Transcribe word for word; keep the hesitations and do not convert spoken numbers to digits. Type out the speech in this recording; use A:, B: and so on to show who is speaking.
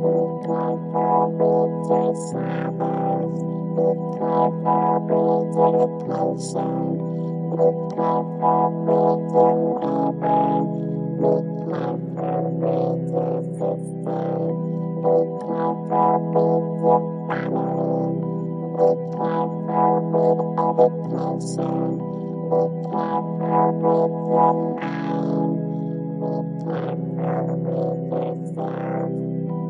A: careful with your shadows. Be careful with your patience. Be careful with your neighbor. Be careful with your sister. Be careful with your family. Be careful with education. Be careful with your mind. Be careful with yourself.